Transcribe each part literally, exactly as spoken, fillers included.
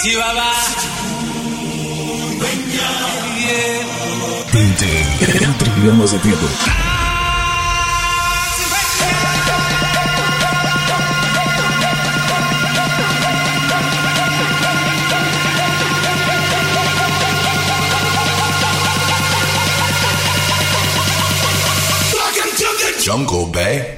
Chihuahua. D J entre gramas de dedo. Jungle Bay.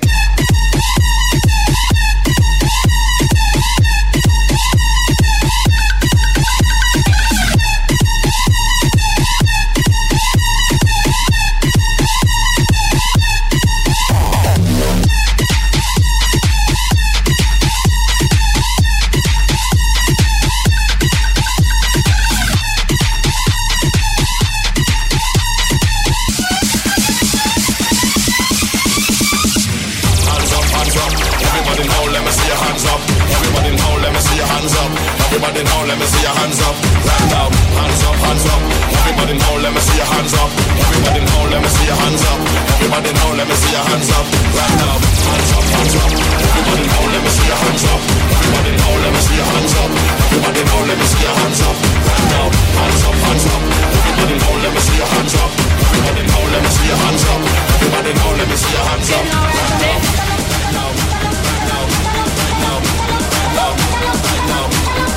Everybody now, let me see your hands up. Right now, hands up, hands up. Everybody now, let me see your hands up. Everybody now, let me see your hands up. Everybody now, let me see your hands up. Right now, hands up, hands up. Everybody now, let me see your hands up. Everybody now, let me see your hands up. Everybody now, let me see your hands up. Right now, hands up, hands up. Everybody now, let me see your hands up. Everybody now, let me see your hands up. Everybody now, let me see your hands up. Right now, now, now, now, now, now.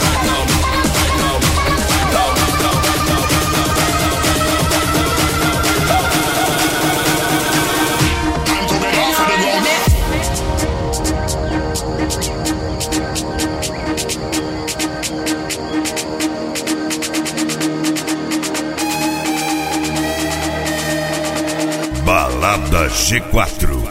Balada G quatro.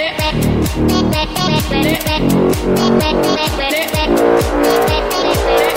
Ready?